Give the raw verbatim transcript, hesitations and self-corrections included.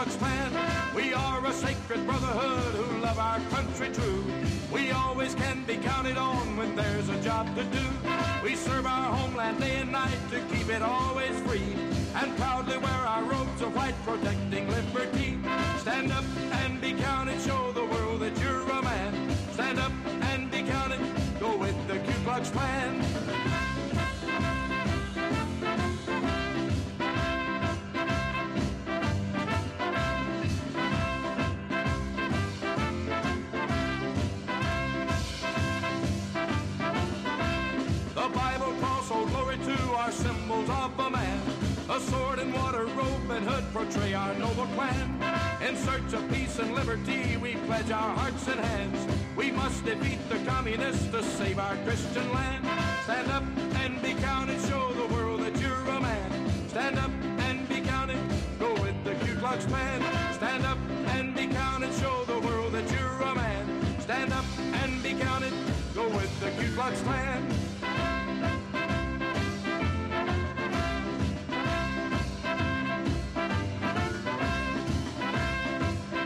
Klux Klan. We are a sacred brotherhood who love our country true. We always can be counted on when there's a job to do. We serve our homeland day and night to keep it always free, and proudly wear our robes of white protecting liberty. Stand up and be counted, show the world that you're a man. Stand up and be counted, go with the Ku Klux Klan. The Bible, cross, old glory to our symbols of a man. A sword and water, robe and hood portray our noble clan. In search of peace and liberty, we pledge our hearts and hands. We must defeat the communists to save our Christian land. Stand up and be counted, show the world that you're a man. Stand up and be counted, go with the Ku Klux Klan. Stand up and be counted, show the world that you're a man. Stand up and be counted, go with the Ku Klux Klan.